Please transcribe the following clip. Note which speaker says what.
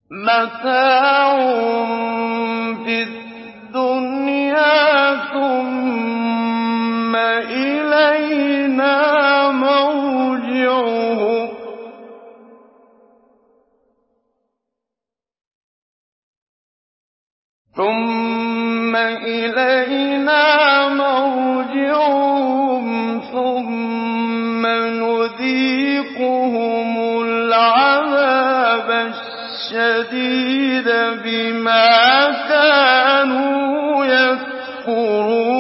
Speaker 1: مَتَاعٌ فِي الدُّنْيَا ثُمَّ إِلَيْنَا مَرْجِعُهُمْ ثُمَّ نُذِيقُهُمُ الْعَذَابَ الشَّدِيدَ بِمَا كَانُوا يَكْفُرُونَ